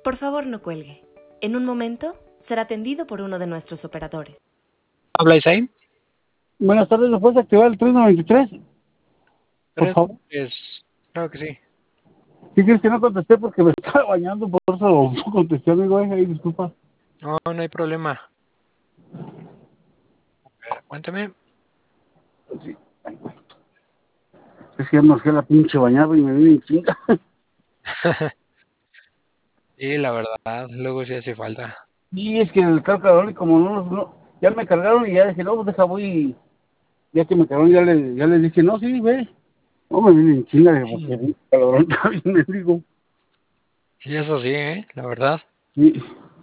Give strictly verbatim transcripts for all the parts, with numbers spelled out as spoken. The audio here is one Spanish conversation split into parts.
Por favor, no cuelgue. En un momento será atendido por uno de nuestros operadores. ¿Habla Isaí? Buenas tardes, ¿me puedes activar el tres noventa y tres? Por Tres, favor. es, claro que sí. ¿Qué crees que no contesté porque me estaba bañando? Por eso no contesté, amigo. Eh, ahí, disculpa. No, no hay problema. A ver, cuéntame. Sí. Ay, güey. Es que ya me urgía la pinche bañada y me vine en chinga. Sí, la verdad, luego sí hace falta. Y es que el cargador, y como no, los- no, ya me cargaron y ya dije, no, pues deja, voy. Ya que me cargaron, ya le, ya les dije, no, sí, ve. No me vine en chinga, dije, porque el calor está bien, me digo. Sí, eso sí, ¿eh? La verdad. Sí.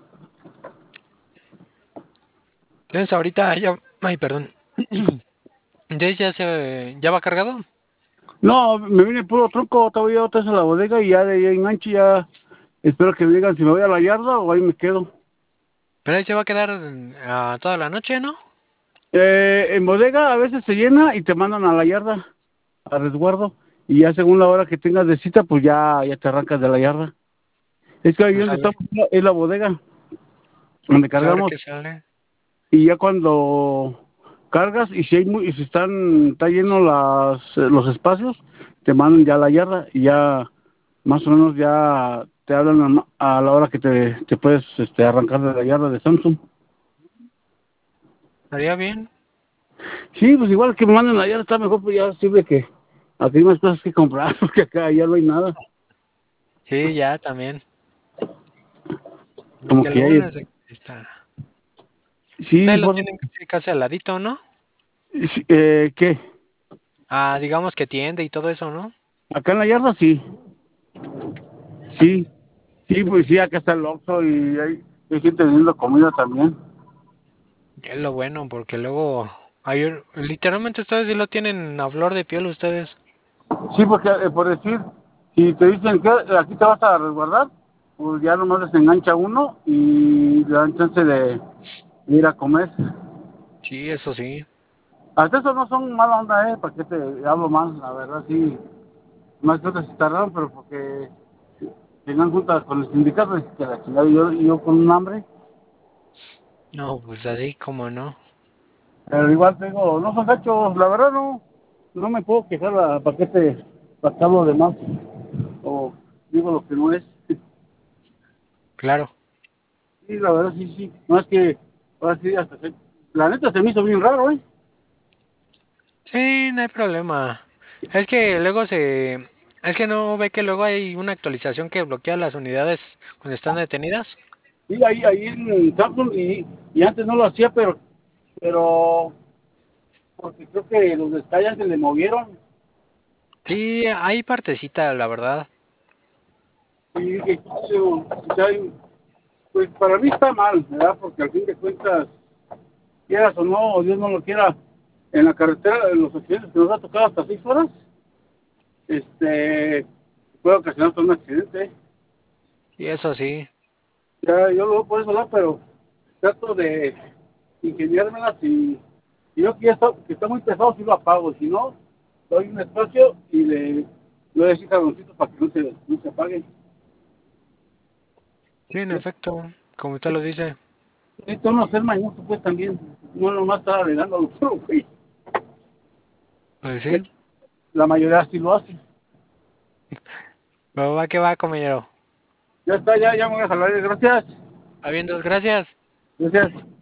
Entonces ahorita ya... Ay, perdón. Entonces ya se... ¿Ya va cargado? No, me vine puro tronco, todavía otra vez a la bodega y ya de ahí enganche, ya espero que me digan si me voy a la yarda o ahí me quedo. Pero ahí se va a quedar ah, toda la noche, ¿no? Eh, en bodega a veces se llena y te mandan a la yarda, a resguardo, y ya según la hora que tengas de cita, pues ya, ya te arrancas de la yarda. Es que ahí Pues a donde ver, estamos es la bodega, donde pues a ver cargamos, qué sale. y ya cuando cargas y si hay muy, y si están, está lleno las, eh, los espacios, te mandan ya a la yarda y ya más o menos ya te hablan a, a la hora que te, te puedes este, arrancar de la yarda de Samsung. ¿Estaría bien? Sí, pues igual que me manden a la yarda está mejor, pues ya sirve que aquí hay más cosas que comprar, porque acá ya no hay nada. Sí, ya también. Es Como que lo que bueno hay, es de que está... sí, Ustedes lo por, tienen casi, casi al ladito, ¿no? sí, eh, ¿qué? Ah, digamos que tiende y todo eso, ¿no? Acá en la yarda sí, sí, sí, pues sí, acá está el Oxxo y hay, hay gente vendiendo comida también. Es lo bueno, porque luego... Ayer, literalmente ustedes sí lo tienen a flor de piel ustedes. Sí, porque eh, por decir, si te dicen que aquí te vas a resguardar, pues ya nomás les engancha uno y le dan chance de ir a comer. Sí, eso sí. Hasta eso no son mala onda, ¿eh? ¿Para qué te hablo mal? La verdad, sí. Más que se tardaron, pero porque tenían juntas con el sindicato y que la chingada y yo, y yo con un hambre. No, pues así como no. Pero igual tengo, no son gachos, la verdad no, no me puedo quejar a paquete pasado de más. O digo lo que no es. Claro. Sí, la verdad sí, sí. No es que, ahora sí, hasta se, la neta se me hizo bien raro, ¿eh? Sí, no hay problema. Es que luego se... Es que no ve que luego hay una actualización que bloquea las unidades cuando están detenidas. Sí, ahí, ahí en Samsung y, y antes no lo hacía, pero, pero, porque creo que los detalles se le movieron. Sí, hay partecita, la verdad. Y dije, "Chido, o sea, pues para mí está mal, ¿verdad? Porque al fin de cuentas, quieras o no, o Dios no lo quiera, en la carretera, en los accidentes que nos ha tocado hasta seis horas, este, puede ocasionar un accidente. Y eso sí. Ya, yo lo veo por eso, ¿verdad? Pero trato de ingeniármelas y, y yo que ya está, que está muy pesado, si lo apago, si no, doy un espacio y le, le doy así jaloncitos para que no se, no se apague. Sí, en efecto. Como usted lo dice. Esto no ser mañoso, pues también, no nomás estar alegando lo puro, güey. Pues sí. La mayoría sí lo hace. Pero va que va, compañero. Ya está, ya, ya me voy a jalar, gracias. Habiendo, gracias. Gracias.